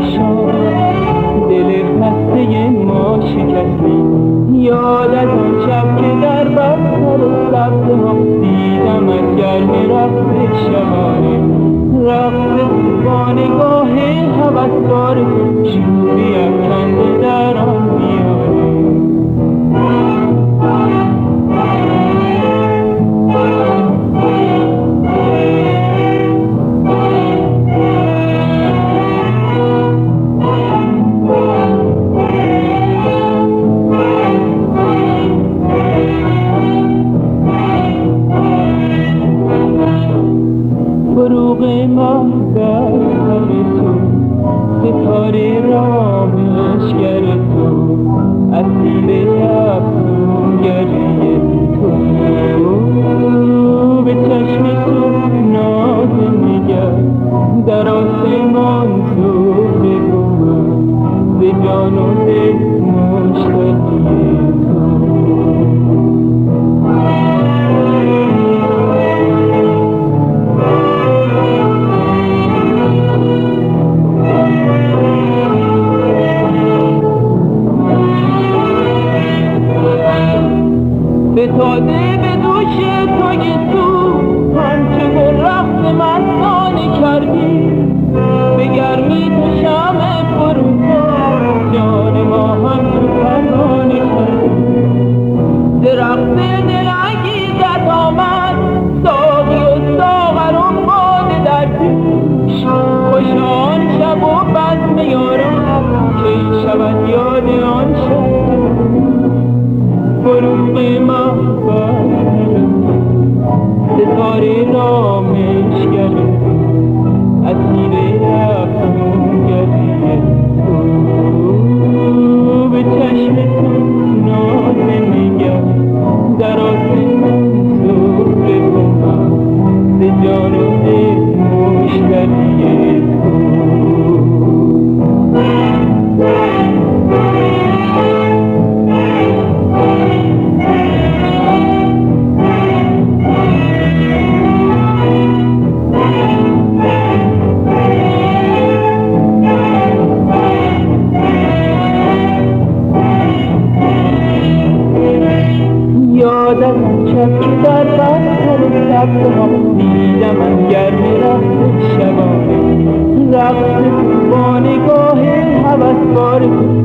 شام دل خسته ما شکستی. یاد از آن شب که در بستر سبزه ها دیدم از گرمی رقص شبانه، رقص با نگاه هوسبار شوری افکنده در آن میانه. فروغ ماه در سر تو، ستاره رامشگر تو، اسیر افسونگری تو، به چشم تو ناز نگر در آسمان تو بگویم ز جان و دل مشتاقی تو. فتاده به دوش توی تو همچه گل رقص مستانه کردی، به گرمی تو شمع فروزان جان ما همچو پروانه کردی. درخت دلانگیزت آمد ساقی و ساغر و باده در پیش، خوش آن شب و بزم یاران کی شود یاد آن شب. فروغ ماه بر ستاره رامشگر اسیر افسونگری تو، به چشم تو ناز نگر در آسمان تو بگویم ز جان و دل مشتری تو. یاد از شب که در بستر سبزه ها دیدم از گرمی رقص شبانه، رقص با نگاه هوسبار